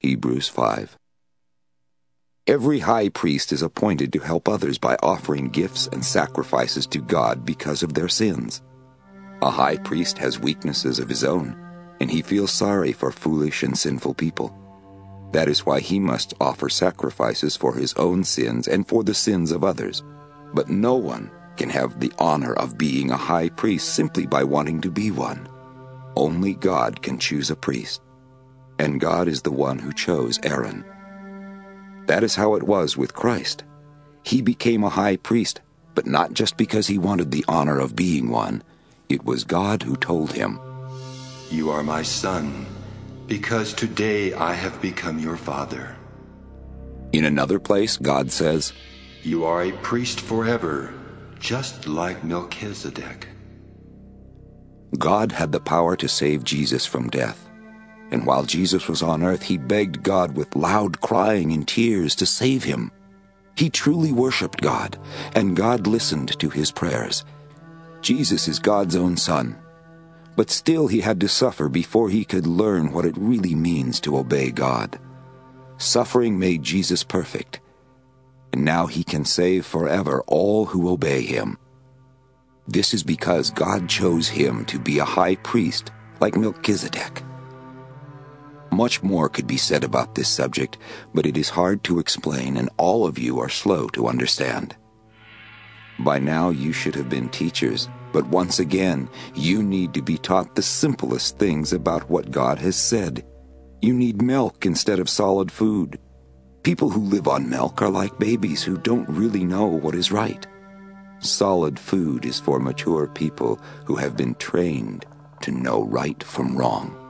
Hebrews 5. Every high priest is appointed to help others by offering gifts and sacrifices to God because of their sins. A high priest has weaknesses of his own, and he feels sorry for foolish and sinful people. That is why he must offer sacrifices for his own sins and for the sins of others. But no one can have the honor of being a high priest simply by wanting to be one. Only God can choose a priest, and God is the one who chose Aaron. That is how it was with Christ. He became a high priest, but not just because he wanted the honor of being one. It was God who told him, "You are my son, because today I have become your father." In another place, God says, "You are a priest forever, just like Melchizedek." God had the power to save Jesus from death. And while Jesus was on earth, he begged God with loud crying and tears to save him. He truly worshiped God, and God listened to his prayers. Jesus is God's own son. But still he had to suffer before he could learn what it really means to obey God. Suffering made Jesus perfect, and now he can save forever all who obey him. This is because God chose him to be a high priest like Melchizedek. Much more could be said about this subject, but it is hard to explain, and all of you are slow to understand. By now you should have been teachers, but once again, you need to be taught the simplest things about what God has said. You need milk instead of solid food. People who live on milk are like babies who don't really know what is right. Solid food is for mature people who have been trained to know right from wrong.